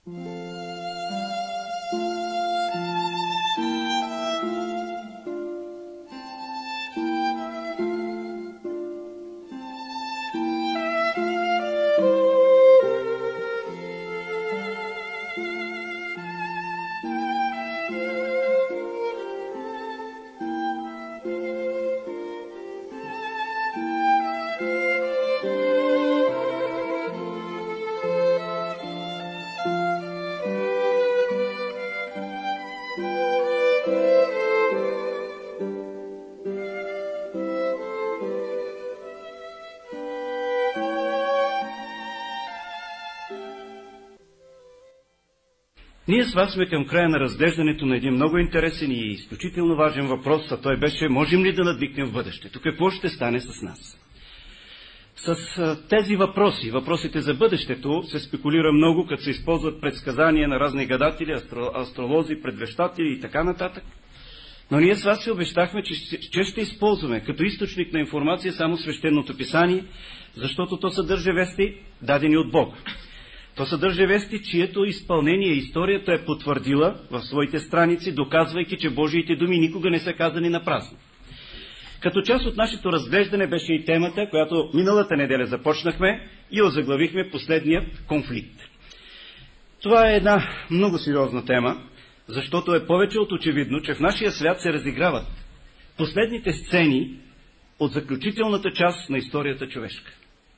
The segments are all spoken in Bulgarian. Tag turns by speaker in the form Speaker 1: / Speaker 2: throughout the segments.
Speaker 1: Ние с вас сме към края на разглеждането на един много интересен и изключително важен въпрос, а той беше: можем ли да надвикнем в бъдещето? Какво ще стане с нас? С тези въпросите за бъдещето, се спекулира много, като се използват предсказания на разни гадатели, астролози, предвещатели и така нататък. Но ние с вас се обещахме, че ще използваме като източник на информация само свещеното писание, защото то съдържа вести, дадени от Бога. То съдържа вести, чието изпълнение историята е потвърдила в своите страници, доказвайки, че Божиите думи никога не са казани на празно. Като част от нашето разглеждане беше и темата, която миналата неделя започнахме и озаглавихме последният конфликт. Това е една много сериозна тема, защото е повече от очевидно, че в нашия свят се разиграват последните сцени от заключителната част на историята човешка.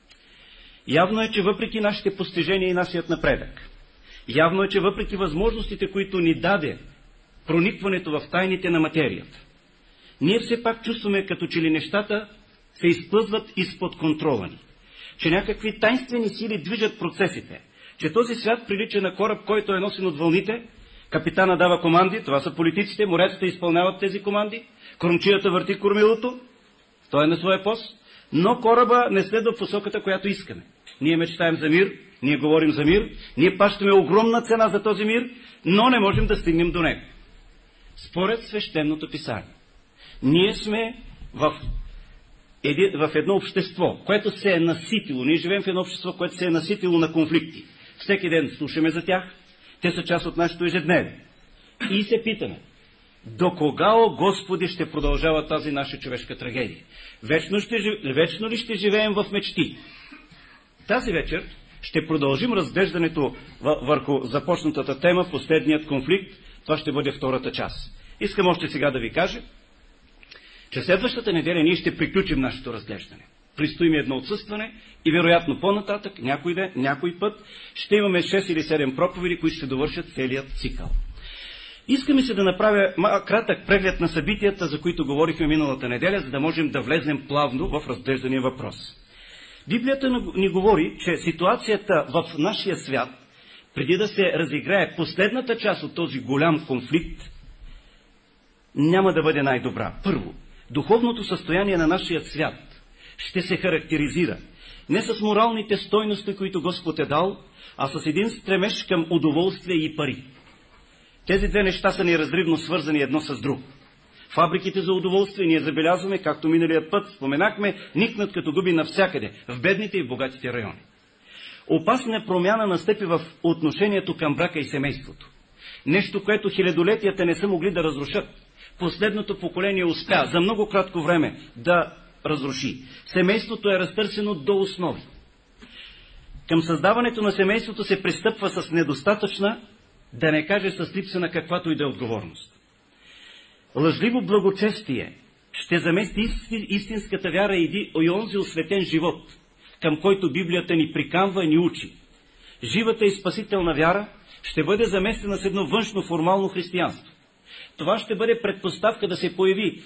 Speaker 1: Явно е, че въпреки нашите постижения и нашият напредък, явно е, че въпреки възможностите, които ни даде проникването в тайните на материята, ние все пак чувстваме, като че ли нещата се изплъзват изпод контрола ни, че някакви тайнствени сили движат процесите, че този свят прилича на кораб, който е носен от вълните, капитана дава команди, това са политиците, мореците изпълняват тези команди, кормчията върти кормилото, той е на своя пост, но кораба не следва посоката, която искаме. Ние мечтаем за мир, ние говорим за мир, ние плащаме огромна цена за този мир, но не можем да стигнем до него. Според свещеното писание, ние сме в едно общество, което се е наситило. Ние живеем в едно общество, което се е наситило на конфликти. Всеки ден слушаме за тях, те са част от нашето ежедневие. И се питаме: до кога, о Господи, ще продължава тази наша човешка трагедия? Вечно ли ще живеем в мечти? Тази вечер ще продължим разглеждането върху започнатата тема, последният конфликт. Това ще бъде втората част. Искам още сега да ви кажа, че следващата неделя ние ще приключим нашето разглеждане. Предстои ми едно отсъстване и вероятно по-нататък, някой път, ще имаме 6 или 7 проповеди, които ще довършат целият цикъл. Искаме се да направя кратък преглед на събитията, за които говорихме миналата неделя, за да можем да влезнем плавно в разглеждания въпрос. Библията ни говори, че ситуацията в нашия свят, преди да се разиграе последната част от този голям конфликт, няма да бъде най-добра. Първо, духовното състояние на нашия свят ще се характеризира не с моралните стойности, които Господ е дал, а с един стремеж към удоволствие и пари. Тези две неща са неразривно свързани едно с друго. Фабриките за удоволствие ние забелязваме, както миналият път споменахме, никнат като губи навсякъде, в бедните и в богатите райони. Опасна промяна настъпи в отношението към брака и семейството. Нещо, което хилядолетията не са могли да разрушат. Последното поколение успя за много кратко време да разруши. Семейството е разтърсено до основи. Към създаването на семейството се пристъпва с недостатъчна, да не каже с липса на каквато и да е отговорност. Лъжливо благочестие ще замести истинската вяра и онзи осветен живот, към който Библията ни приканва и ни учи. Живата и спасителна вяра ще бъде заместена с едно външно формално християнство. Това ще бъде предпоставка да се появи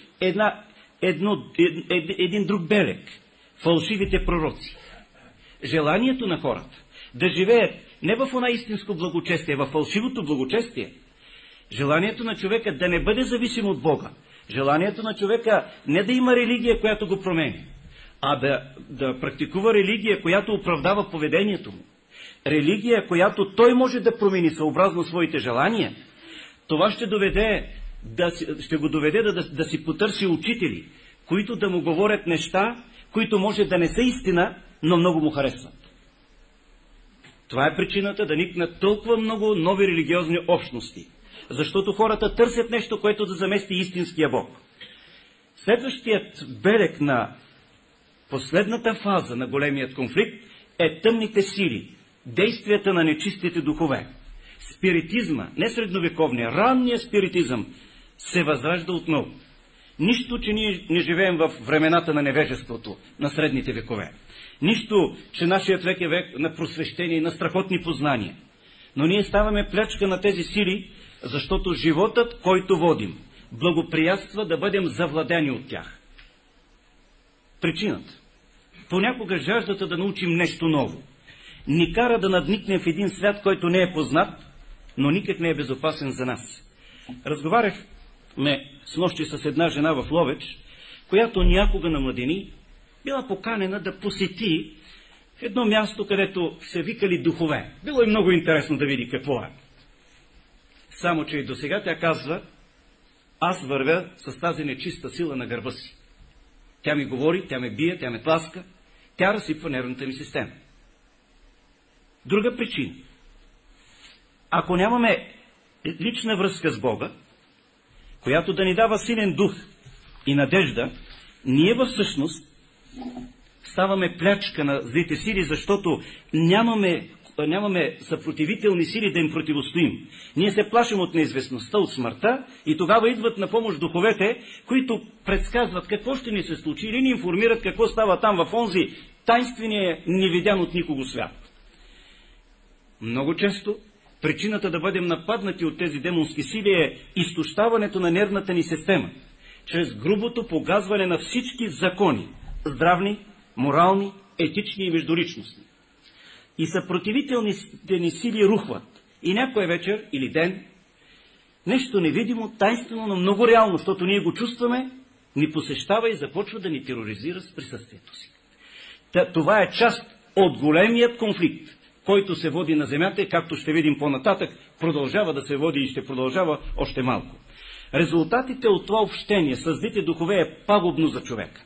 Speaker 1: един друг белег – фалшивите пророци. Желанието на хората да живеят не в она истинско благочестие, в фалшивото благочестие, желанието на човека да не бъде зависим от Бога, желанието на човека не да има религия, която го промени, а да практикува религия, която оправдава поведението му, религия, която той може да промени съобразно своите желания, това ще го доведе да си потърси учители, които да му говорят неща, които може да не са истина, но много му харесват. Това е причината да никнат толкова много нови религиозни общности, защото хората търсят нещо, което да замести истинския Бог. Следващият белег на последната фаза на големият конфликт е тъмните сили, действията на нечистите духове. Спиритизма, не средновековния, ранния спиритизъм се възражда отново. Нищо, че ние не живеем в времената на невежеството, на средните векове. Нищо, че нашият век е век на просвещение и на страхотни познания. Но ние ставаме плячка на тези сили, защото животът, който водим, благоприятства да бъдем завладени от тях. Причината. Понякога жаждата да научим нещо ново ни кара да надникнем в един свят, който не е познат, но никак не е безопасен за нас. Разговаряхме снощи с една жена в Ловеч, която някога на младени била поканена да посети едно място, където се викали духове. Било и много интересно да види какво е. Само че и досега тя казва: аз вървя с тази нечиста сила на гърба си. Тя ми говори, тя ме бие, тя ме тласка, тя разсипва нервната ми система. Друга причина. Ако нямаме лична връзка с Бога, която да ни дава силен дух и надежда, ние всъщност ставаме плячка на злите сили, защото нямаме съпротивителни сили да им противостоим. Ние се плашим от неизвестността, от смъртта, и тогава идват на помощ духовете, които предсказват какво ще ни се случи или ни информират какво става там в онзи тайнствения, невидян от никого свят. Много често причината да бъдем нападнати от тези демонски сили е изтощаването на нервната ни система, чрез грубото погазване на всички закони, здравни, морални, етични и междуличностни. И съпротивителните ни сили рухват. И някоя вечер или ден нещо невидимо, тайнствено, но много реално, защото ние го чувстваме, ни посещава и започва да ни тероризира с присъствието си. Това е част от големият конфликт, който се води на земята и, както ще видим по-нататък, продължава да се води и ще продължава още малко. Резултатите от това общение с злите духове е пагубно за човека.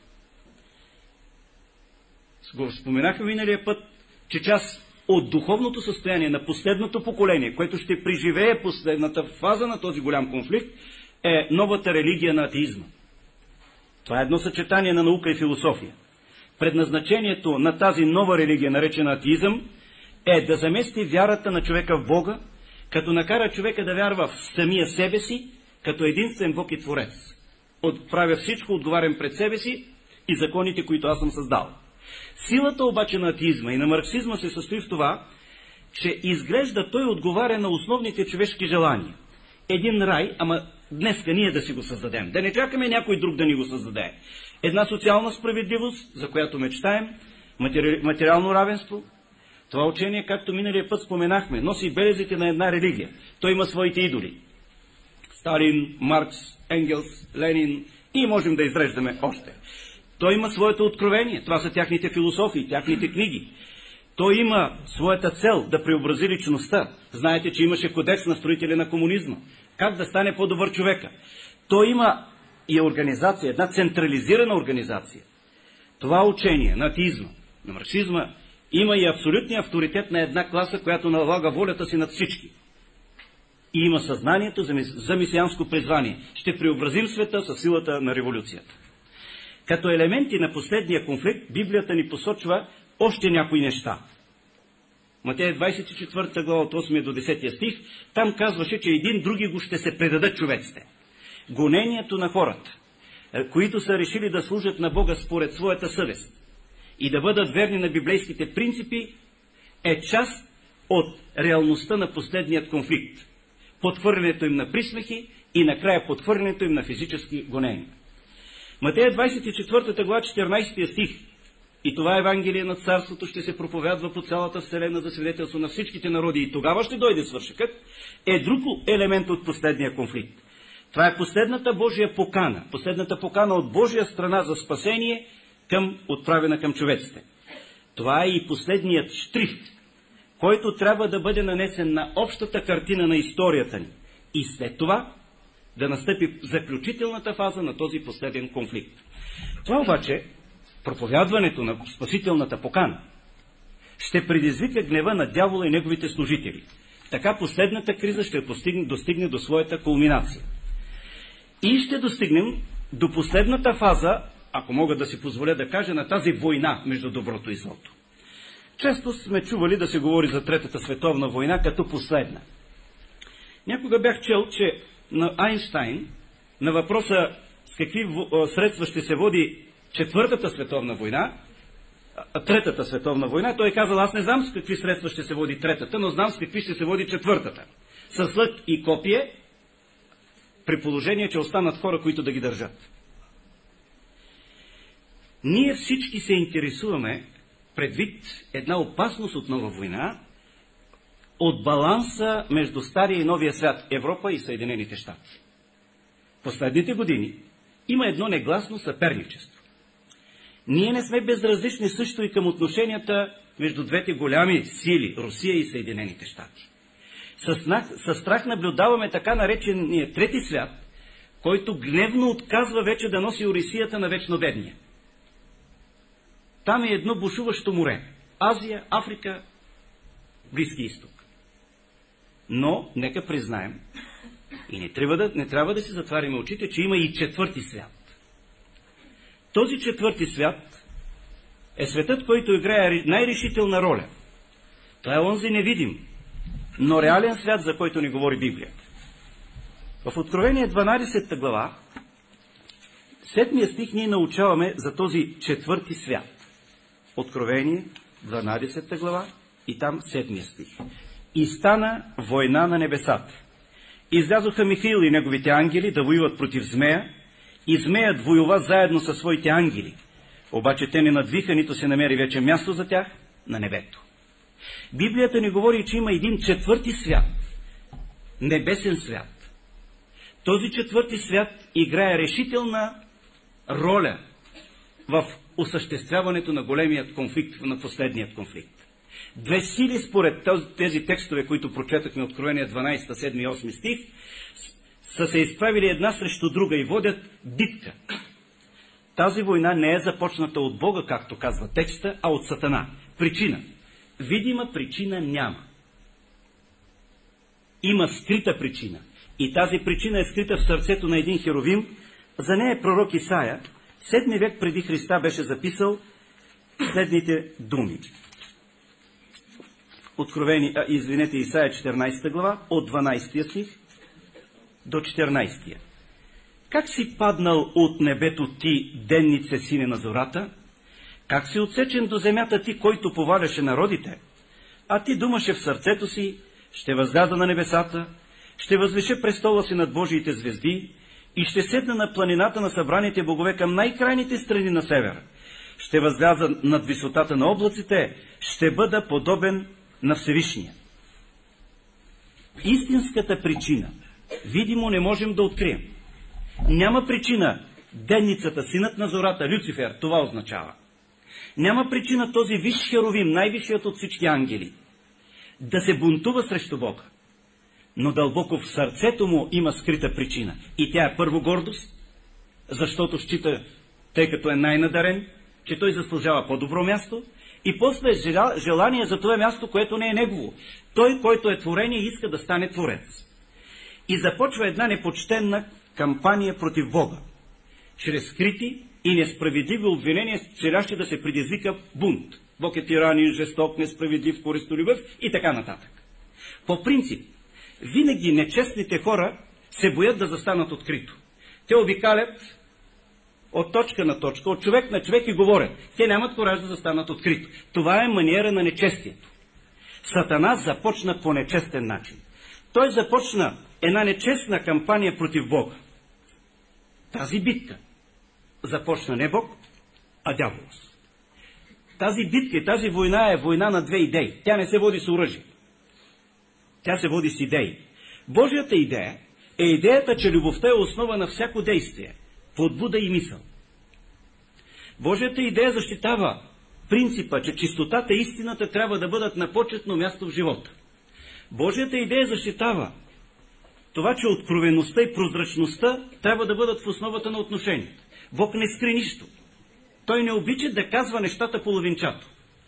Speaker 1: Го споменахме миналия път, че част от духовното състояние на последното поколение, което ще преживее последната фаза на този голям конфликт, е новата религия на атеизма. Това е едно съчетание на наука и философия. Предназначението на тази нова религия, наречена атеизъм, е да замести вярата на човека в Бога, като накара човека да вярва в самия себе си, като единствен Бог и Творец. Правя всичко, отговарям пред себе си и законите, които аз съм създал. Силата обаче на атеизма и на марксизма се състои в това, че изглежда той отговаря на основните човешки желания. Един рай, ама днеска ние да си го създадем, да не чакаме някой друг да ни го създаде. Една социална справедливост, за която мечтаем, материално равенство. Това учение, както миналия път споменахме, носи белезите на една религия. Той има своите идоли. Сталин, Маркс, Енгелс, Ленин и можем да изреждаме още. Той има своето откровение, това са тяхните философии, тяхните книги. Той има своята цел да преобрази личността. Знаете, че имаше кодекс на строители на комунизма. Как да стане по-добър човека? Той има и организация, една централизирана организация. Това учение на атеизма, на марксизма, има и абсолютния авторитет на една класа, която налага волята си над всички. И има съзнанието за месианско призвание. Ще преобразим света със силата на революцията. Като елементи на последния конфликт, Библията ни посочва още някои неща. Матея 24 глава от 8 до 10 стих, там казваше, че един други го ще се предадат човеците. Гонението на хората, които са решили да служат на Бога според своята съвест и да бъдат верни на библейските принципи, е част от реалността на последният конфликт. Подхвърлянето им на присмехи и накрая подхвърлянето им на физически гонения. Матея 24 глава 14 стих, и това Евангелие на Царството ще се проповядва по цялата вселена за свидетелство на всичките народи и тогава ще дойде свършекът, е друг елемент от последния конфликт. Това е последната Божия покана, последната покана от Божия страна за спасение, отправена към човеците. Това е и последният штрих, който трябва да бъде нанесен на общата картина на историята ни. И след това да настъпи заключителната фаза на този последен конфликт. Това обаче, проповядването на спасителната покана, ще предизвика гнева на дявола и неговите служители. Така последната криза ще достигне до своята кулминация. И ще достигнем до последната фаза, ако мога да си позволя да кажа, на тази война между доброто и злото. Често сме чували да се говори за Третата световна война като последна. Някога бях чел, че на Айнщайн, на въпроса с какви средства ще се води Четвъртата световна война, Третата световна война, той е казал: аз не знам с какви средства ще се води третата, но знам с какви ще се води четвъртата. С лък и копие, при положение, че останат хора, които да ги държат. Ние всички се интересуваме, предвид една опасност от нова война, от баланса между Стария и Новия свят, Европа и Съединените щати. Последните години има едно негласно съперничество. Ние не сме безразлични също и към отношенията между двете голями сили, Русия и Съединените щати. Със страх наблюдаваме така наречения трети свят, който гневно отказва вече да носи орисията на вечно бедния. Там е едно бушуващо море. Азия, Африка, Близки изток. Но, нека признаем, и не трябва да си затваряме очите, че има и четвърти свят. Този четвърти свят е светът, който играе най-решителна роля. Това е онзи невидим, но реален свят, за който ни говори Библията. В Откровение 12 глава, 7 стих, ние научаваме за този четвърти свят. Откровение 12 глава и там 7 стих. И стана война на небесата. Излязоха Михаил и неговите ангели да воюват против змея, и змеят воюва заедно със своите ангели. Обаче те не надвиха, нито се намери вече място за тях на небето. Библията ни говори, че има един четвърти свят, небесен свят. Този четвърти свят играе решителна роля в осъществяването на големият конфликт, на последният конфликт. Две сили, според тези текстове, които прочетахме, Откровение 12, 7 и 8 стих, са се изправили една срещу друга и водят битка. Тази война не е започната от Бога, както казва текста, а от Сатана. Причина. Видима причина няма. Има скрита причина. И тази причина е скрита в сърцето на един херовим. За нея пророк Исаия, 7 век преди Христа, беше записал следните думи. Исаия 14 глава, от 12 стих до 14. Как си паднал от небето ти, деннице, сине на зората? Как си отсечен до земята ти, който поваляше народите? А ти думаше в сърцето си: ще възляза на небесата, ще възвиша престола си над Божиите звезди и ще седна на планината на събраните богове към най-крайните страни на север. Ще възляза над висотата на облаците, ще бъда подобен на Всевишния. Истинската причина, видимо, не можем да открием. Няма причина денницата, синът на зората, Люцифер, това означава. Няма причина този висш херовим, най-висшият от всички ангели, да се бунтува срещу Бога. Но дълбоко в сърцето му има скрита причина. И тя е първо гордост, защото счита, тъй като е най-надарен, че той заслужава по-добро място, и после желание за това място, което не е негово. Той, който е творение, иска да стане творец. И започва една непочтенна кампания против Бога, чрез скрити и несправедливи обвинения, целящи да се предизвика бунт. Бог е тиранин, жесток, несправедлив, користолюбив и така нататък. По принцип, винаги нечестните хора се боят да застанат открито. Те обикалят от точка на точка, от човек на човек и говорят. Те нямат кораж да застанат открито. Това е маниера на нечестието. Сатана започна по нечестен начин. Той започна една нечестна кампания против Бога. Тази битка започна не Бог, а дяволът. Тази битка и тази война е война на две идеи. Тя не се води с оръжие. Тя се води с идеи. Божията идея е идеята, че любовта е основа на всяко действие, подбуда и мисъл. Божията идея защитава принципа, че чистотата и истината трябва да бъдат на почетно място в живота. Божията идея защитава това, че откровеността и прозрачността трябва да бъдат в основата на отношението. Бог не скри нищо. Той не обича да казва нещата половинчато.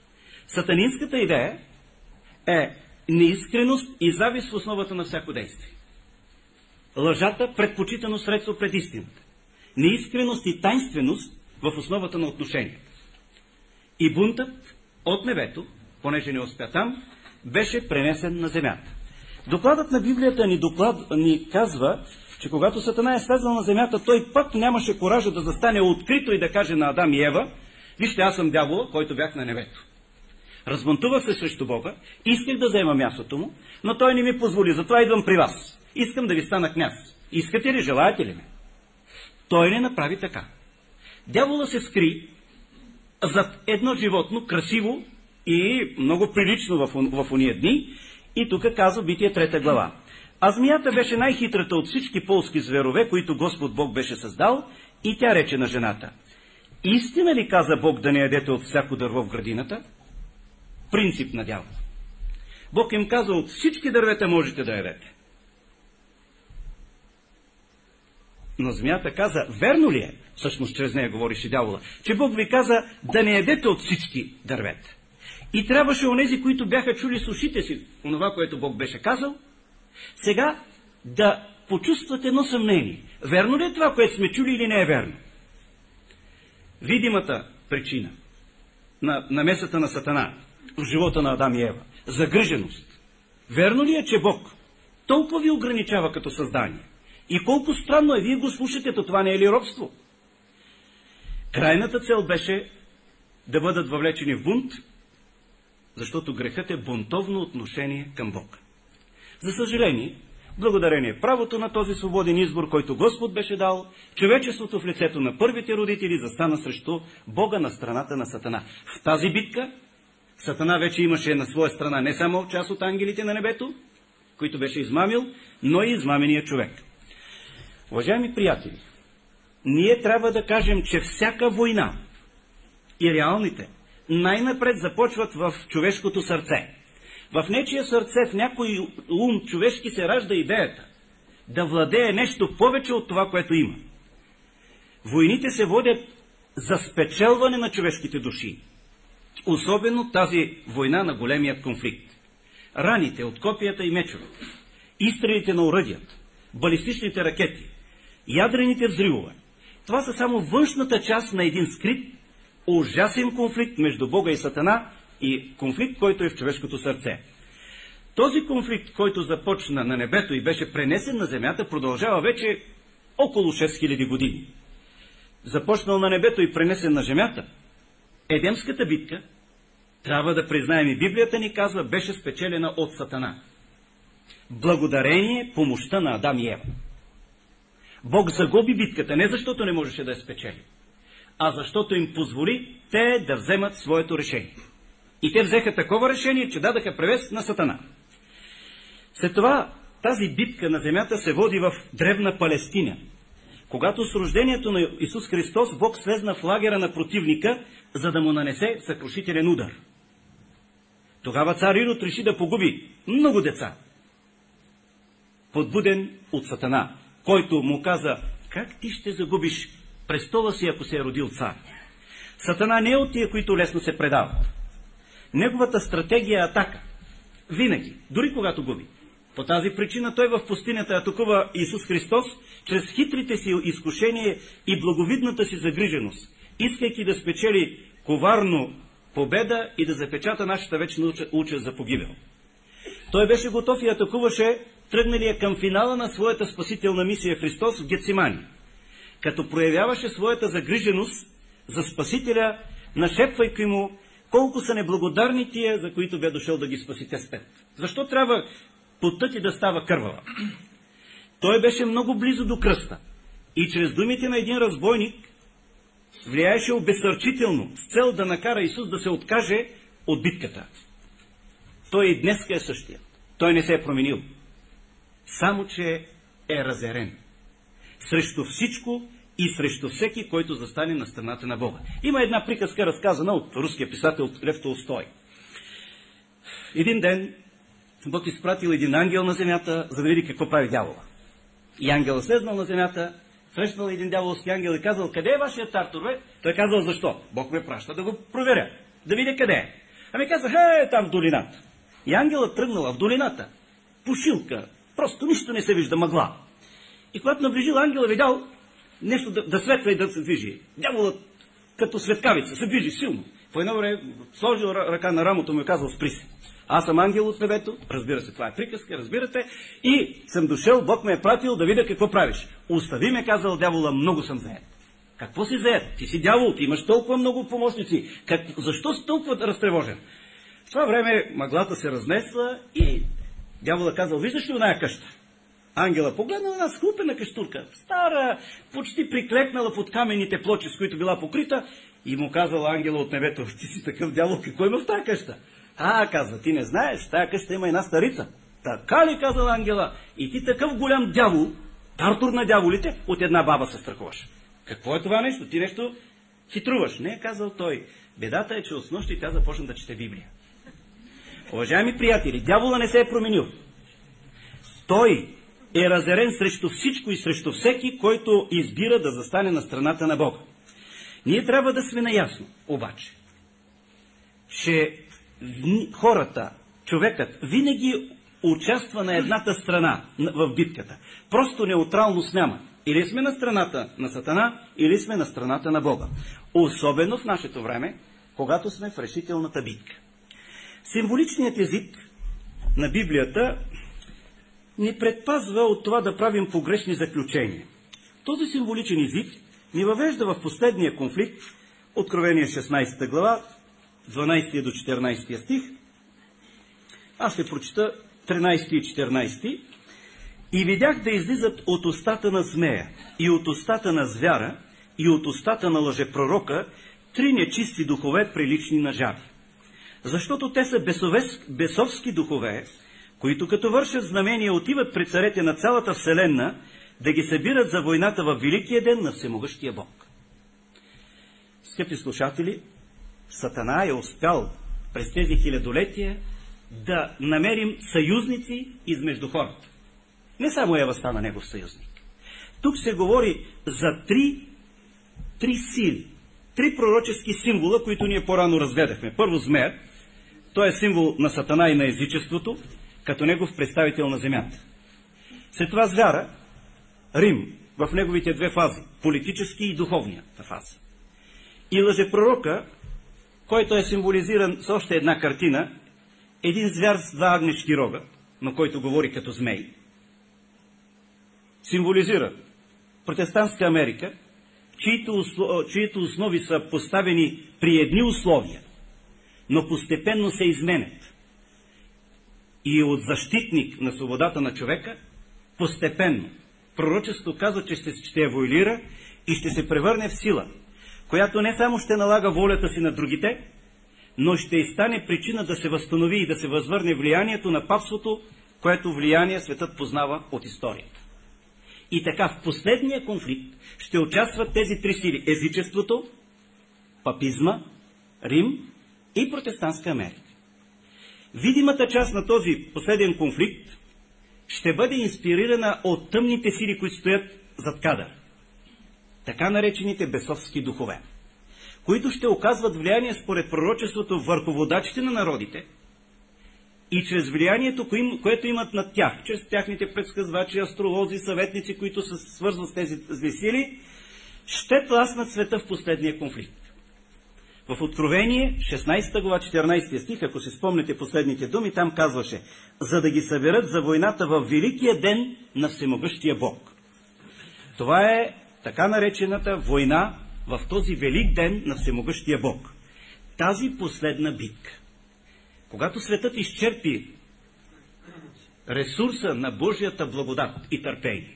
Speaker 1: Сатанинската идея е неискреност и завист в основата на всяко действие. Лъжата предпочитано средство пред истината. Неискреност и тайнственост в основата на отношенията. И бунтът от небето, понеже не успя там, беше пренесен на земята. Докладът на Библията ни казва, че когато Сатана е слезал на земята, той пък нямаше коража да застане открито и да каже на Адам и Ева: вижте, аз съм дявола, който бях на небето. Разбунтувах се срещу Бога, исках да взема мястото му, но той не ми позволи, затова идвам при вас. Искам да ви стана княз. Искате ли, желаете ли ме? Той не направи така. Дявола се скри зад едно животно, красиво и много прилично в уния дни, и тук казва Битие 3 глава. А змията беше най-хитрата от всички полски зверове, които Господ Бог беше създал, и тя рече на жената: истина ли каза Бог да не ядете от всяко дърво в градината? Принцип на дявола. Бог им каза: от всички дървета можете да ядете. Но змията каза: верно ли е? Всъщност чрез нея говорише дявола, че Бог ви каза да не ядете от всички дървета. И трябваше онези, които бяха чули с ушите си онова, което Бог беше казал, сега да почувстват едно съмнение. Верно ли е това, което сме чули, или не е верно? Видимата причина на намесата на Сатана в живота на Адам и Ева — загриженост. Верно ли е, че Бог толкова ви ограничава като създание? И колко странно е, вие го слушате, то това не е ли робство? Крайната цел беше да бъдат въвлечени в бунт, защото грехът е бунтовно отношение към Бог. За съжаление, благодарение правото на този свободен избор, който Господ беше дал, човечеството в лицето на първите родители застана срещу Бога на страната на Сатана. В тази битка Сатана вече имаше на своя страна не само част от ангелите на небето, които беше измамил, но и измамения човек. Уважаеми приятели, ние трябва да кажем, че всяка война и реалните най-напред започват в човешкото сърце. В нечия сърце, в някой ум човешки се ражда идеята да владее нещо повече от това, което има. Войните се водят за спечелване на човешките души. Особено тази война на големият конфликт. Раните от копията и мечовете, изстрелите на оръдията, балистичните ракети, ядрените взривове. Това са само външната част на един скрит, ужасен конфликт между Бога и Сатана, и конфликт, който е в човешкото сърце. Този конфликт, който започна на небето и беше пренесен на земята, продължава вече около 6000 години. Започнал на небето и пренесен на земята, Едемската битка, трябва да признаем, и Библията ни казва, беше спечелена от Сатана. Благодарение помощта на Адам и Ева. Бог загуби битката не защото не можеше да я спечели, а защото им позволи те да вземат своето решение. И те взеха такова решение, че дадаха превес на Сатана. След това тази битка на земята се води в древна Палестина. Когато с рождението на Исус Христос Бог слезна в лагера на противника, за да му нанесе съкрушителен удар. Тогава цар Ирод реши да погуби много деца, подбуден от Сатана, който му каза: как ти ще загубиш престола си, ако се е родил цар? Сатана не е от тия, които лесно се предават. Неговата стратегия е атака. Винаги, дори когато губи. По тази причина той в пустинята атакува Исус Христос чрез хитрите си изкушения и благовидната си загриженост, искайки да спечели коварно победа и да запечата нашата вечна участ за погибел. Той беше готов и атакуваше тръгналия към финала на своята спасителна мисия Христос в Гетсимани, като проявяваше своята загриженост за Спасителя, нашепвайки му колко са неблагодарни тия, за които бе дошъл да ги спасите спет. Защо трябва потта ти да става кървава? Той беше много близо до кръста и чрез думите на един разбойник влияеше обезсърчително с цел да накара Исус да се откаже от битката. Той и днеска е същия. Той не се е променил. Само че е разерен срещу всичко и срещу всеки, който застане на страната на Бога. Има една приказка, разказана от руския писател Лев Толстой. Един ден Бог изпратил един ангел на земята, за да види какво прави дявола. И ангелът слезнал на земята, срещнал един дяволски ангел и казал: къде е вашият Тартор, бе? Той казал: защо? Бог ме праща да го проверя, да видя къде е. Ами каза, там в долината. И ангелът тръгнала в долината. Пушилка. Просто нищо не се вижда, мъгла. И когато наближил, ангела видял нещо да светва и да се движи. Дяволът като светкавица се движи силно. По едно време сложил ръка на рамото му и казал, спри се. Аз съм ангел от небето, разбира се, това е приказка, разбирате, и съм дошъл, Бог ме е пратил да видя какво правиш. Остави ме, казал дявола, много съм заед. Какво си заед? Ти си дявол, ти имаш толкова много помощници. Защо си толкова разтревожен? В това време мъглата се разнесла и дявола казал, виждаш ли оная къща? Ангела погледнала една схлупена къщурка, стара, почти приклекнала под каменните плочи, с които била покрита, и му казал ангела от небето, ти си такъв дявол, какво има в тази къща? Казва, ти не знаеш, в тази къща има една старица. Така ли, казал ангела, и ти такъв голям дявол, тартур на дяволите, от една баба се страхуваш. Какво е това нещо? Ти нещо хитруваш. Не, казал той. Бедата е, че от снощи тя започна да чете Библия. Уважаеми приятели, дявола не се е променил. Той е разярен срещу всичко и срещу всеки, който избира да застане на страната на Бога. Ние трябва да сме наясно, обаче, че хората, човекът, винаги участва на едната страна в битката. Просто неутралност няма. Или сме на страната на Сатана, или сме на страната на Бога. Особено в нашето време, когато сме в решителната битка. Символичният език на Библията ни предпазва от това да правим погрешни заключения. Този символичен език ни въвежда в последния конфликт, Откровение 16 глава, 12 до 14 стих. Аз ще прочита 13 и 14. И видях да излизат от устата на змея, и от устата на звяра, и от устата на лъжепророка 3 нечисти духове, прилични на жаби. Защото те са бесовски духове, които като вършат знамения отиват при царете на цялата вселена, да ги събират за войната във великия ден на всемогъщия Бог. Скъпи слушатели, Сатана е успял през тези хилядолетия да намерим съюзници измежду хората. Не само Ева стана негов съюзник. Тук се говори за три сили, 3 пророчески символа, които ние по-рано разгледахме. Първо змея, той е символ на Сатана и на езичеството, като негов представител на земята. След това звяра, Рим, в неговите 2 фази, политически и духовната фаза. И лъжепророка, който е символизиран с още една картина, един звяр с 2 агнешки рога, на който говори като змей, символизира протестантска Америка, чието основи са поставени при едни условия, но постепенно се изменят. И от защитник на свободата на човека, постепенно, пророчеството казва, че ще еволюира и ще се превърне в сила, която не само ще налага волята си на другите, но ще стане причина да се възстанови и да се възвърне влиянието на папството, което влияние светът познава от историята. И така, в последния конфликт ще участват тези 3 сили – езичеството, папизма, Рим и протестантска Америка. Видимата част на този последен конфликт ще бъде инспирирана от тъмните сили, които стоят зад кадър. Така наречените бесовски духове, които ще оказват влияние според пророчеството върху водачите на народите и чрез влиянието, което имат над тях, чрез тяхните предсказвачи, астролози, съветници, които се свързват с тези зли сили, ще тласнат света в последния конфликт. В Откровение, 16 глава, 14 стих, ако си спомните последните думи, там казваше: за да ги съберат за войната във великия ден на всемогъщия Бог. Това е така наречената война в този велик ден на всемогъщия Бог. Тази последна битка. Когато светът изчерпи ресурса на Божията благодат и търпение,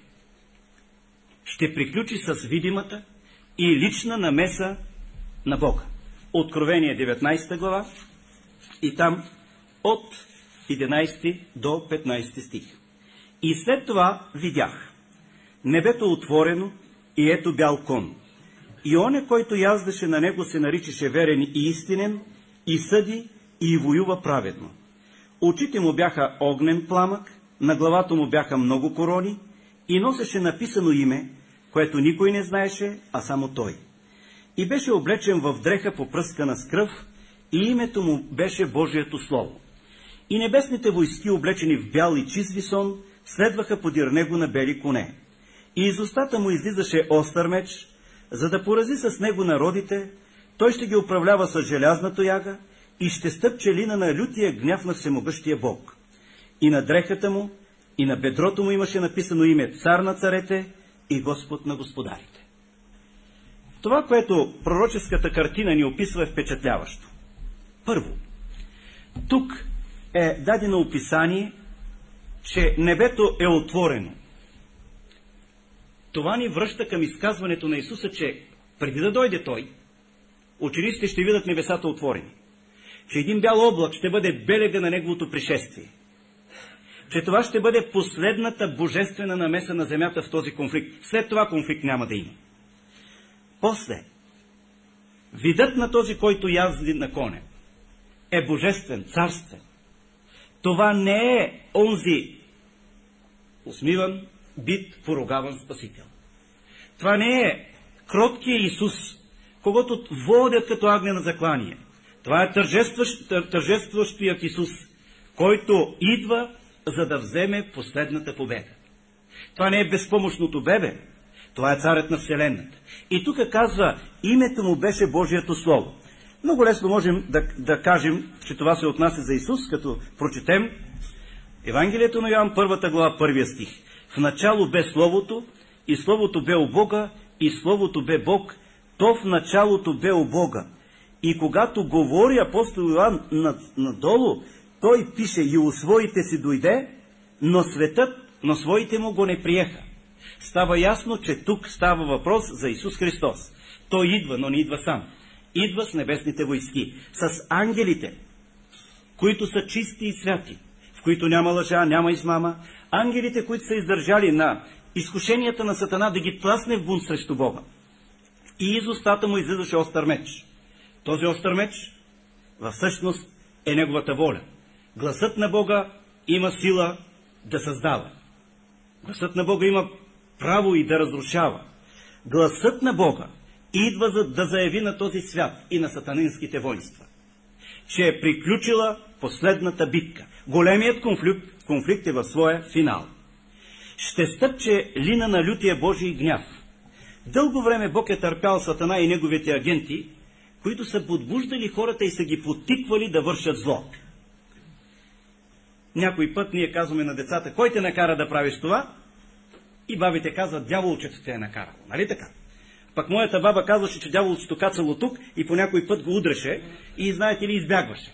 Speaker 1: ще приключи с видимата и лична намеса на Бога. Откровение 19 глава и там от 11 до 15 стих. И след това видях небето отворено и ето бял кон. И оня, който яздеше на него, се наричаше верен и истинен, и съди, и воюва праведно. Очите му бяха огнен пламък, на главата му бяха много корони, и носеше написано име, което никой не знаеше, а само той. И беше облечен в дреха попръскана с кръв, и името му беше Божието Слово. И небесните войски, облечени в бял и чист висон, следваха подир него на бели коне. И из устата му излизаше остър меч, за да порази с него народите. Той ще ги управлява с желязна тояга и ще стъпче лина на лютия гняв на всемогъщия Бог. И на дрехата му, и на бедрото му имаше написано име Цар на царете и Господ на господарите. Това, което пророческата картина ни описва, е впечатляващо. Първо, тук е дадено описание, че небето е отворено. Това ни връща към изказването на Исуса, че преди да дойде Той, учениците ще видят небесата отворени. Че един бял облак ще бъде белега на Неговото пришествие. Че това ще бъде последната божествена намеса на земята в този конфликт. След това конфликт няма да има. После, видът на този, който язди на коня, е божествен, царствен. Това не е онзи усмиван, бит, поругаван Спасител. Това не е кроткият Исус, когото водят като агне на заклание. Това е тържестващият Исус, който идва, за да вземе последната победа. Това не е безпомощното бебе, това е царят на Вселената. И тук казва, името му беше Божието Слово. Много лесно можем да кажем, че това се отнася за Исус, като прочетем Евангелието на Йоан, 1 глава, 1 стих. В начало бе Словото, и Словото бе у Бога, и Словото бе Бог, то в началото бе у Бога. И когато говори апостол Йоан надолу, той пише, и у своите си дойде, но светът, но своите му го не приеха. Става ясно, че тук става въпрос за Исус Христос. Той идва, но не идва сам. Идва с небесните войски, с ангелите, които са чисти и святи, в които няма лъжа, няма измама. Ангелите, които са издържали на изкушенията на Сатана да ги тласне в бунт срещу Бога. И из устата му излизаше остър меч. Този остър меч, всъщност, е неговата воля. Гласът на Бога има сила да създава. Гласът на Бога има право и да разрушава. Гласът на Бога идва за да заяви на този свят и на сатанинските воинства, че е приключила последната битка. Големият конфликт е в своя финал. Ще стъпче лина на лютия Божий гняв. Дълго време Бог е търпял Сатана и неговите агенти, които са подбуждали хората и са ги потиквали да вършат зло. Някой път ние казваме на децата, кой те накара да правиш това? И бабите казват, дяволчето те е накарало. Нали така? Пък моята баба казваше, че дяволчето кацало тук и по някой път го удреше и, знаете ли, избягваше.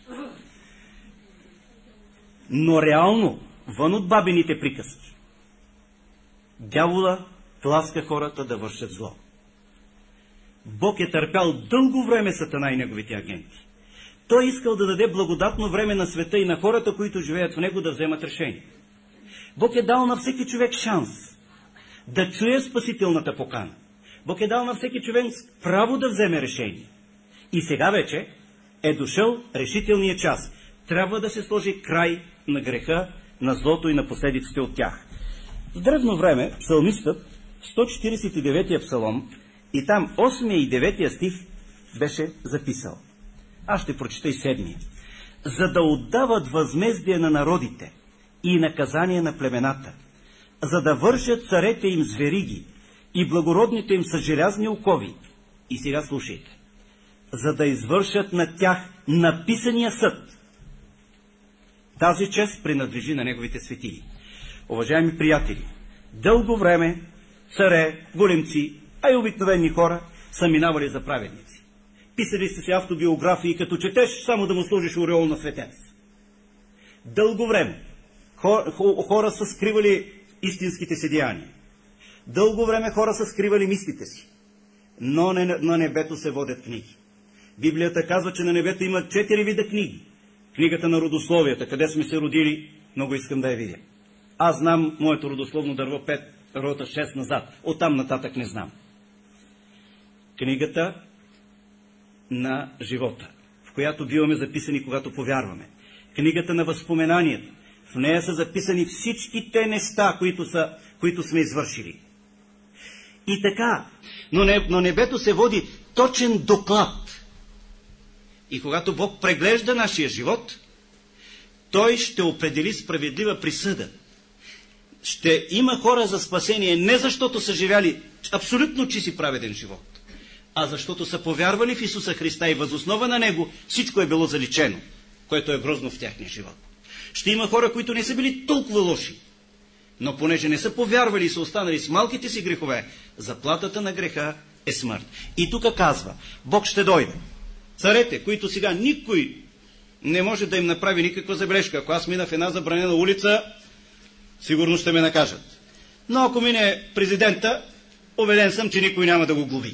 Speaker 1: Но реално, вън от бабините приказки, дявола тласка хората да вършат зло. Бог е търпял дълго време Сатана и неговите агенти. Той искал да даде благодатно време на света и на хората, които живеят в него, да вземат решение. Бог е дал на всеки човек шанс да чуе спасителната покана. Бог е дал на всеки човек право да вземе решение. И сега вече е дошъл решителният час. Трябва да се сложи край на греха, на злото и на последиците от тях. В древно време псалмистът, 149-я псалом, и там 8 и 9 стих беше записал. Аз ще прочета и 7. За да отдават възмездие на народите и наказание на племената, за да вършат царете им с вериги и благородните им с желязни окови. И сега слушайте. За да извършат на тях написания съд. Тази чест принадлежи на неговите светии. Уважаеми приятели, дълго време царе, големци, а и обикновени хора са минавали за праведници. Писали сте си автобиографии, като четеш, само да му сложиш ореол на светец. Дълго време хора са скривали истинските си деяния. Дълго време хора са скривали мислите си. Но на небето се водят книги. Библията казва, че на небето има 4 вида книги. Книгата на родословията, къде сме се родили, много искам да я видя. Аз знам моето родословно дърво 5, рота 6 назад. Оттам нататък не знам. Книгата на живота, в която биваме записани, когато повярваме. Книгата на възпоменанието. В нея са записани всичките неща, които сме извършили. И така, но небето се води точен доклад. И когато Бог преглежда нашия живот, Той ще определи справедлива присъда. Ще има хора за спасение не защото са живяли абсолютно чист и праведен живот, а защото са повярвали в Исуса Христа и въз основа на Него всичко е било заличено, което е грозно в тяхния живот. Ще има хора, които не са били толкова лоши, но понеже не са повярвали и са останали с малките си грехове, заплатата на греха е смърт. И тук казва, Бог ще дойде. Царете, които сега никой не може да им направи никаква забележка. Ако аз мина в една забранена улица, сигурно ще ме накажат. Но ако мине президента, убеден съм, че никой няма да го глоби.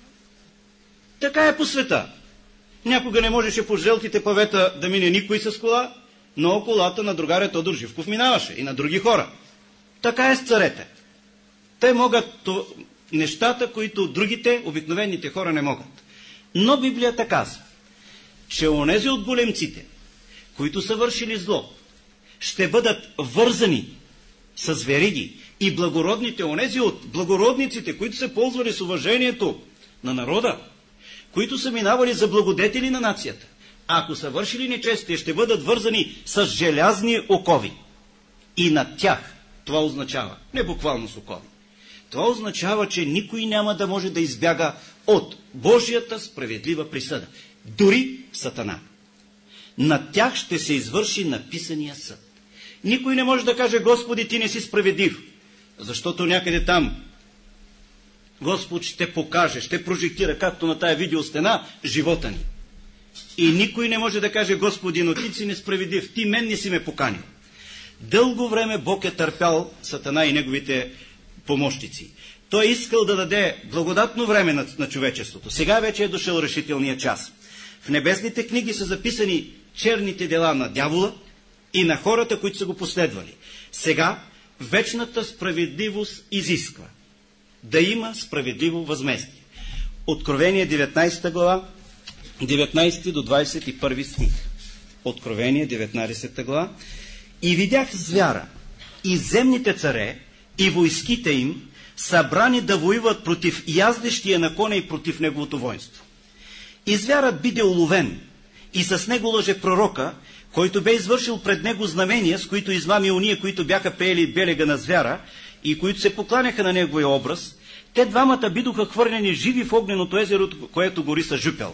Speaker 1: Така е по света. Някога не можеше по жълтите павета да мине никой с кола, но колата на другаря Тодор Живков минаваше и на други хора. Така е с царете. Те могат нещата, които другите, обикновените хора не могат. Но Библията казва, че онези от големците, които са вършили зло, ще бъдат вързани с вериги, и благородните, онези от благородниците, които се ползвали с уважението на народа, които са минавали за благодетели на нацията, ако са вършили нечестие, ще бъдат вързани с желязни окови. И над тях, това означава, не буквално с окови, това означава, че никой няма да може да избяга от Божията справедлива присъда. Дори Сатана. Над тях ще се извърши написания съд. Никой не може да каже, Господи, ти не си справедлив, защото някъде там Господ ще покаже, ще прожектира, както на тая видеостена, живота ни. И никой не може да каже, Господи, но ти си несправедлив, ти мен не си ме поканил. Дълго време Бог е търпял Сатана и неговите помощници. Той е искал да даде благодатно време на човечеството. Сега вече е дошъл решителния час. В небесните книги са записани черните дела на дявола и на хората, които са го последвали. Сега вечната справедливост изисква да има справедливо възмездие. Откровение 19 глава, 19 до 21 стих. Откровение 19 глава. И видях звяра, и земните царе, и войските им, събрани да воюват против яздещия на коня и против неговото воинство. И звярат биде уловен, и с него лъже пророка, който бе извършил пред него знамения, с които измами уния, които бяха пеели белега на звяра и които се покланяха на неговия образ. Те двамата бидоха хвърлени живи в огненото езеро, което гори са жупел.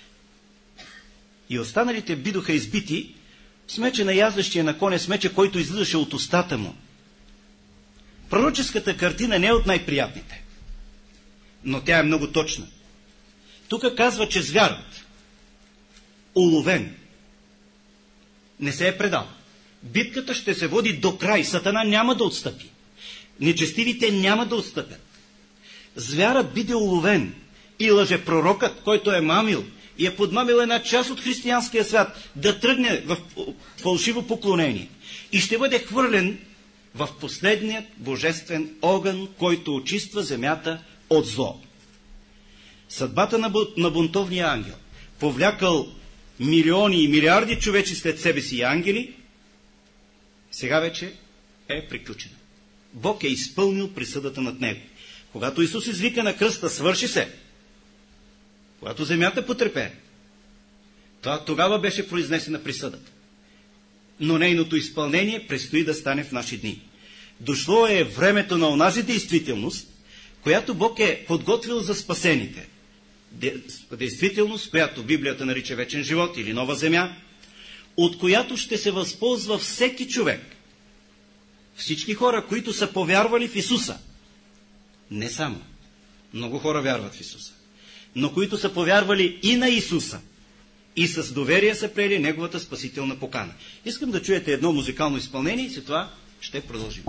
Speaker 1: И останалите бидоха избити с мече на яздещия на коня, с мече, който излизаше от устата му. Пророческата картина не е от най-приятните, но тя е много точна. Тук казва, че звярат, уловен, не се е предал. Битката ще се води до край. Сатана няма да отстъпи. Нечестивите няма да отстъпят. Звярат биде уловен и лъжепророкът, който е мамил и е подмамил една част от християнския свят, да тръгне в фалшиво поклонение и ще бъде хвърлен в последният божествен огън, който очиства земята от зло. Съдбата на бунтовния ангел, повлякал милиони и милиарди човечи след себе си и ангели, сега вече е приключена. Бог е изпълнил присъдата над него. Когато Исус извика на кръста, свърши се, когато земята потрепе, тогава беше произнесена присъдата. Но нейното изпълнение предстои да стане в наши дни. Дошло е времето на онази действителност, която Бог е подготвил за спасените. Действителност, която Библията нарича вечен живот или нова земя, от която ще се възползва всеки човек. Всички хора, които са повярвали в Исуса. Не само. Много хора вярват в Исуса. Но които са повярвали и на Исуса. И с доверие са приели Неговата спасителна покана. Искам да чуете едно музикално изпълнение и след това ще продължим.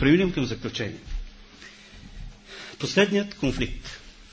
Speaker 1: преминем към заключение. Последният конфликт.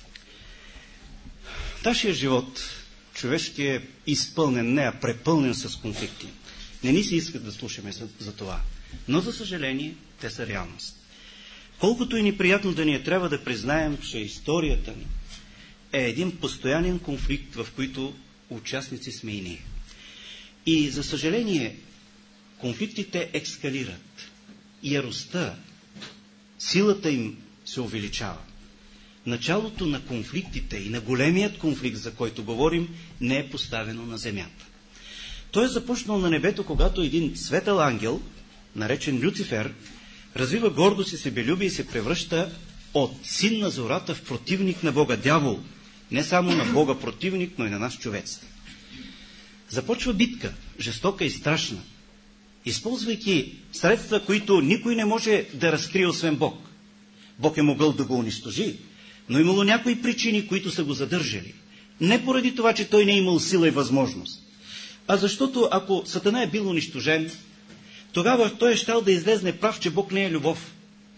Speaker 1: Нашия живот, човешки, е изпълнен, не е препълнен с конфликти. Не ни се искат да слушаме за това. Но, за съжаление, те са реалност. Колкото и неприятно да ни е, трябва да признаем, че историята ни е един постоянен конфликт, в който участници сме и ние. И, за съжаление, конфликтите ескалират. Яростта, силата им се увеличава. Началото на конфликтите и на големият конфликт, за който говорим, не е поставено на земята. Той е започнал на небето, когато един светъл ангел, наречен Люцифер, развива гордост и себелюбие и се превръща от син на зората в противник на Бога, дявол. Не само на Бога противник, но и на нас човеците. Започва битка, жестока и страшна, използвайки средства, които никой не може да разкрие, освен Бог. Бог е могъл да го унищожи, но имало някои причини, които са го задържали. Не поради това, че той не е имал сила и възможност, а защото ако Сатана е бил унищожен, тогава той е щял да излезне прав, че Бог не е любов.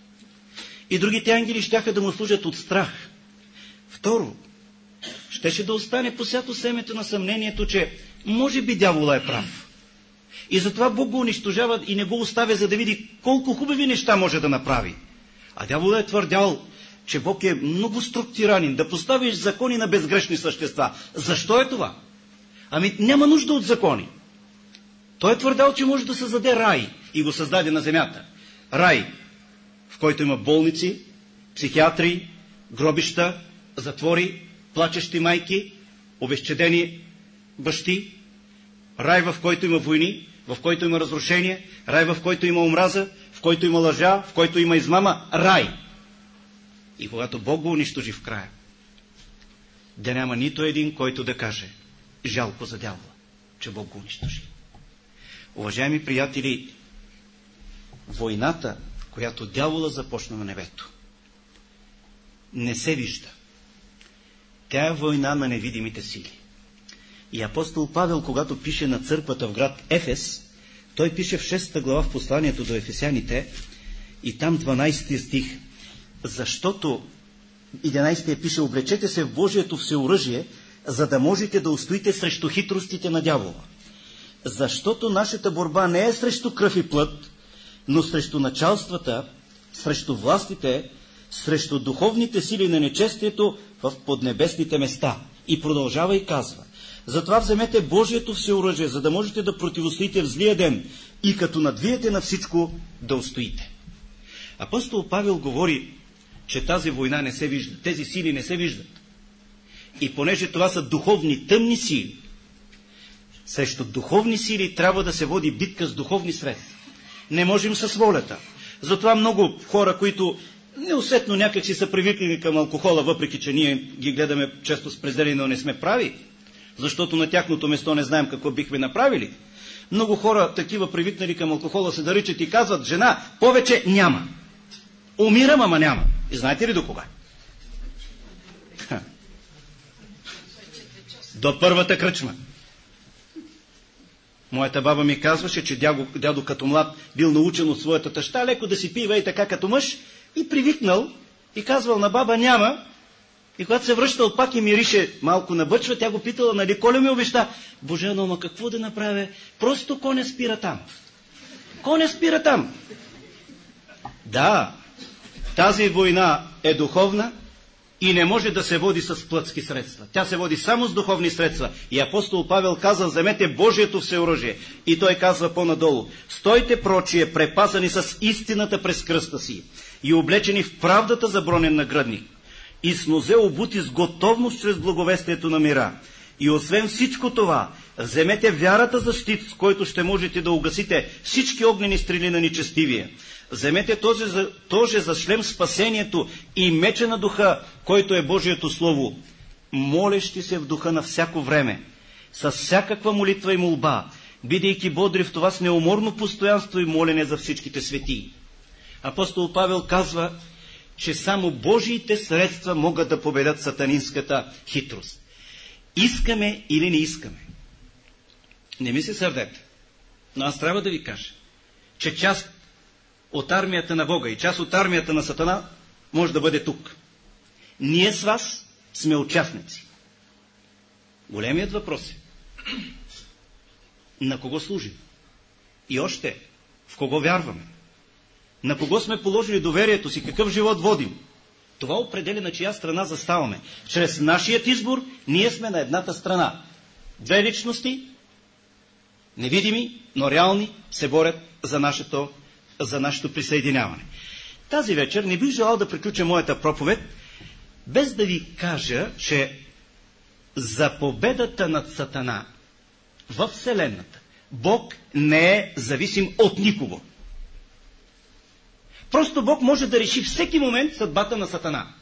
Speaker 1: И другите ангели щяха да му служат от страх. Второ, щеше да остане посято семето на съмнението, че може би дявола е прав. И затова Бог го унищожава и не го оставя, за да види колко хубави неща може да направи. А дявола е твърдял, че Бог е много строг тиранин, да поставиш закони на безгрешни същества. Защо е това? Ами няма нужда от закони. Той е твърдял, че може да създаде рай и го създаде на земята. Рай, в който има болници, психиатри, гробища, затвори, плачещи майки, обезчедени бащи. Рай, в който има войни, в който има разрушение, рай, в който има омраза, в който има лъжа, в който има измама. Рай! И когато Бог го унищожи в края, да няма нито един, който да каже жалко за дявола, че Бог го унищожи. Уважаеми приятели, войната, която дявола започна на небето, не се вижда. Тя е война на невидимите сили. И апостол Павел, когато пише на църквата в град Ефес, той пише в 6 глава в посланието до ефесяните и там 12 стих, защото 11 пише: облечете се в Божието всеоръжие, за да можете да устоите срещу хитростите на дявола. Защото нашата борба не е срещу кръв и плът, но срещу началствата, срещу властите, срещу духовните сили на нечестието в поднебесните места. И продължава и казва: затова вземете Божието всеоръжие, за да можете да противостоите в злия ден и като надвиете на всичко, да устоите. Апостол Павел говори, че тази война не се вижда, тези сили не се виждат. И понеже това са духовни, тъмни сили, срещу духовни сили трябва да се води битка с духовни средства. Не можем с волята. Затова много хора, които неусетно някак си са привикнали към алкохола, въпреки че ние ги гледаме често с презрение, но не сме прави, защото на тяхното место не знаем какво бихме направили. Много хора, такива привикнали към алкохола, се наричат и казват: жена, повече няма. Умирам, ама няма. И знаете ли до кога? До първата кръчма. Моята баба ми казваше, че дядо като млад бил научен от своята тъща леко да си пива и така като мъж, и привикнал и казвал на баба: няма. И когато се връщал пак и мирише малко на бъчва, тя го питала: нали Коля ми обеща? Боже, но какво да направя? Просто коня спира там. Коня спира там. Да, тази война е духовна и не може да се води с плътски средства. Тя се води само с духовни средства. И апостол Павел каза: вземете Божието всеоръжие. И той казва по-надолу: стойте прочие, препазани с истината през кръста си и облечени в правдата за бронен нагръдник, и с нозе обути с готовност чрез благовестието на мира. И освен всичко това, вземете вярата за щит, с който ще можете да угасите всички огнени стрели на нечестивия. Вземете този за шлем спасението и меча на духа, който е Божието Слово, молещи се в духа на всяко време, с всякаква молитва и молба, бидейки бодри в това с неуморно постоянство и молене за всичките светии. Апостол Павел казва, че само Божиите средства могат да победят сатанинската хитрост. Искаме или не искаме. Не ми се сърдете, но аз трябва да ви кажа, че част от армията на Бога и част от армията на Сатана може да бъде тук. Ние с вас сме участници. Големият въпрос е: на кого служим? И още, в кого вярваме? На кого сме положили доверието си? Какъв живот водим? Това определя на чия страна заставаме. Чрез нашият избор ние сме на едната страна. Две личности, невидими, но реални, се борят за нашето присъединяване. Тази вечер не бих желал да приключа моята проповед, без да ви кажа, че за победата над Сатана във Вселената Бог не е зависим от никого. Просто Бог може да реши всеки момент съдбата на Сатана.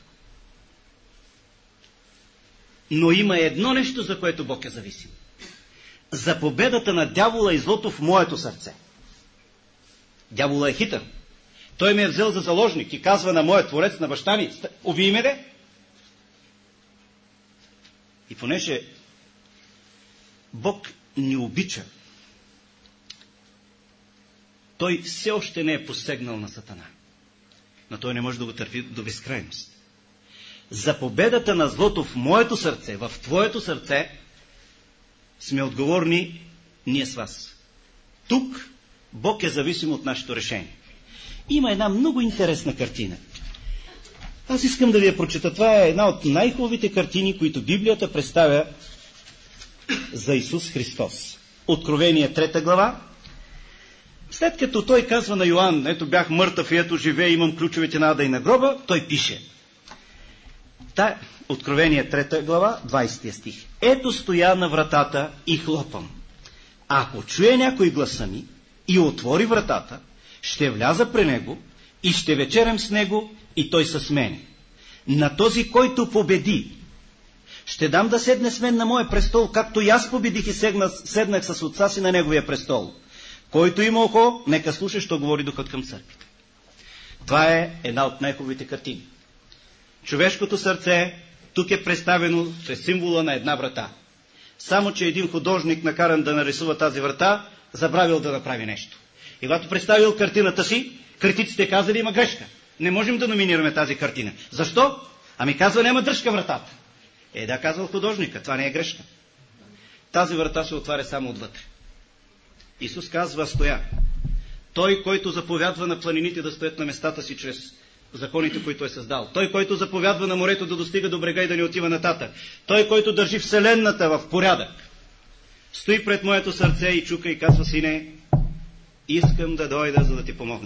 Speaker 1: Но има едно нещо, за което Бог е зависим. За победата на дявола и злото в моето сърце. Дявола е хитър. Той ме е взел за заложник и казва на моя творец, на баща ми: убий ме, де! И понеже Бог ни обича, той все още не е посегнал на Сатана. Но той не може да го търпи до безкрайност. За победата на злото в моето сърце, в твоето сърце, сме отговорни ние с вас. Тук Бог е зависим от нашето решение. Има една много интересна картина. Аз искам да ви я прочета. Това е една от най-хубавите картини, които Библията представя за Исус Христос. Откровение 3 глава. След като той казва на Йоан: ето бях мъртъв и ето живея, имам ключовете на ада и на гроба, той пише. Откровение 3 глава, 20 стих. Ето стоя на вратата и хлопам. Ако чуе някой гласа ми и отвори вратата, ще вляза при него и ще вечерям с него и той с мене. На този, който победи, ще дам да седне с мен на моя престол, както и аз победих и седнах с отца си на неговия престол. Който има ухо, нека слуша, що говори Духът към църквите. Това е една от най-хубавите картини. Човешкото сърце тук е представено чрез символа на една врата. Само че един художник, накаран да нарисува тази врата, забравил да направи нещо. И когато представил картината си, критиците казали: има грешка. Не можем да номинираме тази картина. Защо? Ами казва: няма дръжка вратата. Да, казал художника, това не е грешка. Тази врата се отваря само отвътре. Исус казва: стоя. Той, който заповядва на планините да стоят на местата си чрез законите, които е създал. Той, който заповядва на морето да достига до брега и да не отива нататък. Той, който държи вселената в порядък. Стои пред моето сърце и чука и казва: сине, искам да дойда, за да ти помогна.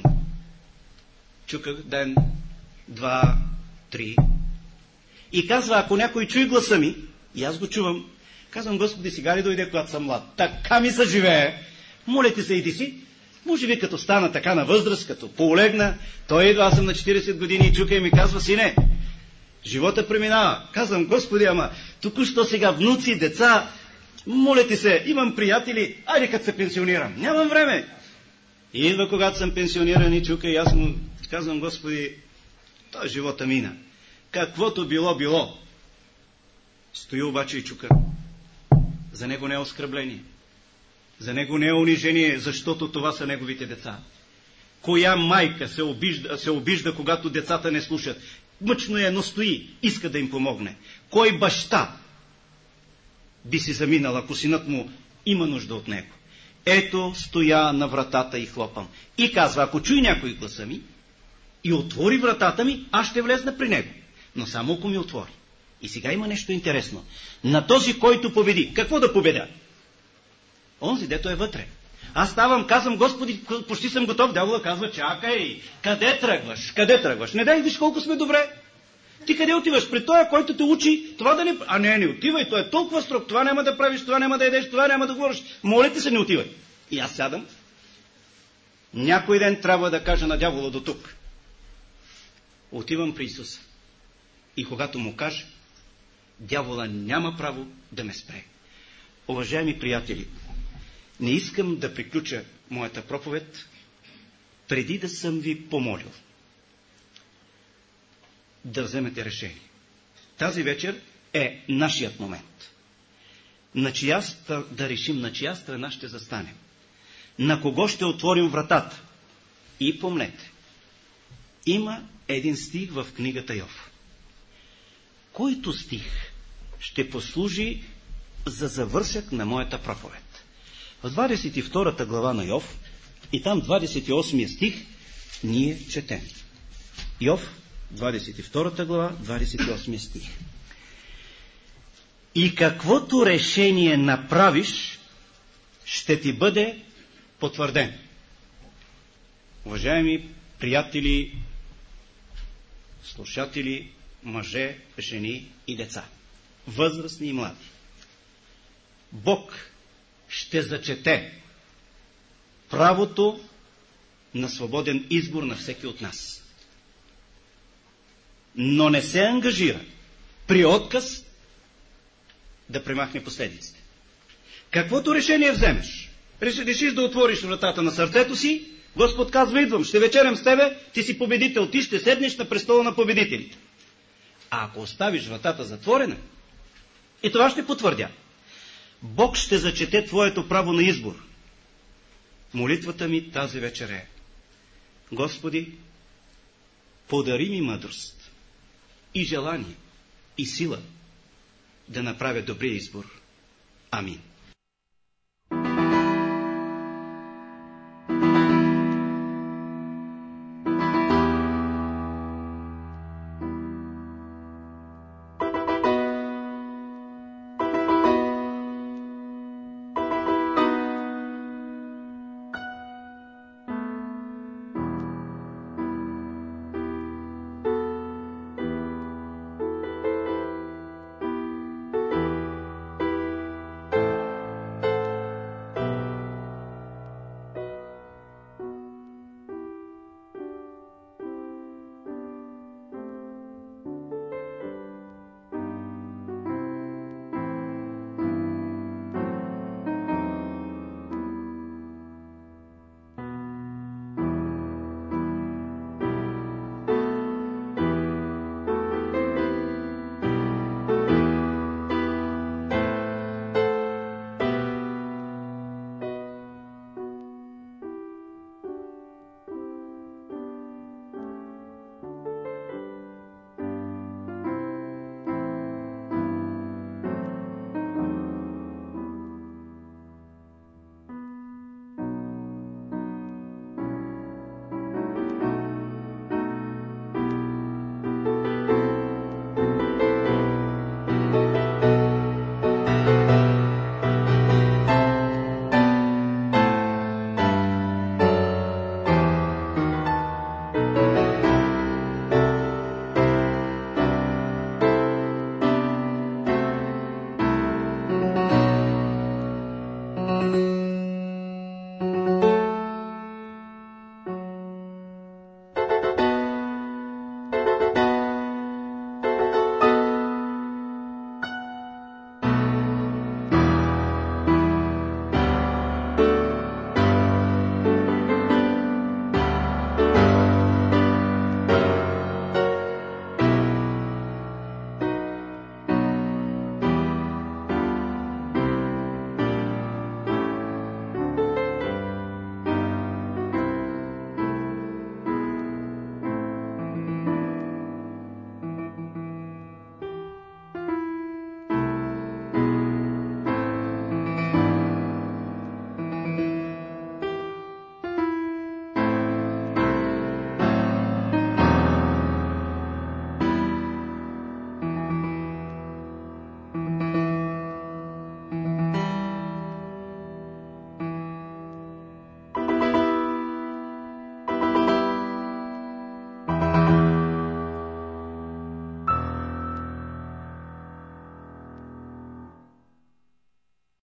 Speaker 1: Чуках ден, 2, 3. И казва: ако някой чуе гласа ми, и аз го чувам, казвам: Господи, сега ли дойде, когато съм млад? Така ми се живее. Моля ти се, иди си. Може би като стана така на възраст, като поолегна, той идва, аз съм на 40 години и чука и ми казва: сине, живота преминава. Казвам: Господи, ама току-що сега внуци, деца, моля ти се, имам приятели, айде като се пенсионирам. Нямам време. И идва, когато съм пенсиониран, и чука и аз му казвам: Господи, той живота мина. Каквото било, било. Стои обаче и чука. За него не е оскърбление. За него не е унижение, защото това са неговите деца. Коя майка се обижда, когато децата не слушат? Мъчно е, но стои, иска да им помогне. Кой баща би си заминал, ако синът му има нужда от него? Ето стоя на вратата и хлопам. И казва: ако чуй някой гласа ми и отвори вратата ми, аз ще влезна при него. Но само ако ми отвори. И сега има нещо интересно. На този, който победи. Какво да победя? Онзи, дето е вътре. Аз ставам, казвам: Господи, почти съм готов. Дявола казва: чакай, къде тръгваш? Къде тръгваш? Не дай, виж колко сме добре. Ти къде отиваш? При този, който те учи, това да не... не отивай, той е толкова строг, това няма да правиш, това няма да едеш, това няма да говориш. Моля ти се, не отивай. И аз сядам. Някой ден трябва да кажа на дявола: до тук. Отивам при Исуса. И когато му кажа, дявола няма право да ме спре. Уважаеми приятели, не искам да приключа моята проповед преди да съм ви помолил да вземете решение. Тази вечер е нашият момент. Да решим на чия страна ще застанем. На кого ще отворим вратата. И помнете, Има един стих в книгата Йов, който стих ще послужи за завършък на моята проповед. В 22 глава на Йов и там 28 стих ние четем. Йов, 22 глава, 28 стих. И каквото решение направиш, ще ти бъде потвърден. Уважаеми приятели, слушатели, мъже, жени и деца, възрастни и млади, Бог ще зачете правото на свободен избор на всеки от нас. Но не се ангажира при отказ да премахне последиците. Каквото решение вземеш, решиш да отвориш вратата на сърцето си, Господ казва: идвам, ще вечерям с тебе, ти си победител, ти ще седнеш на престола на победителите. А ако оставиш вратата затворена, и това ще потвърдя, Бог ще зачете твоето право на избор. Молитвата ми тази вечер е: Господи, подари ми мъдрост и желание и сила да направя добрия избор. Амин.